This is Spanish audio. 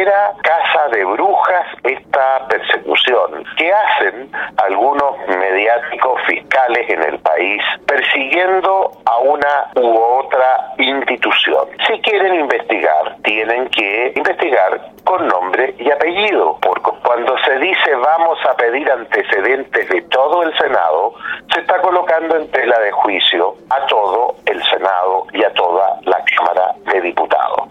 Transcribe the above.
verdadera caza de brujas esta persecución que hacen algunos mediáticos fiscales en el país persiguiendo a una u otra institución. Si quieren investigar, tienen que investigar con nombre y apellido, porque cuando se dice vamos a pedir antecedentes de todo el Senado, se está colocando en tela de juicio a todo el Senado y a toda la Cámara de Diputados.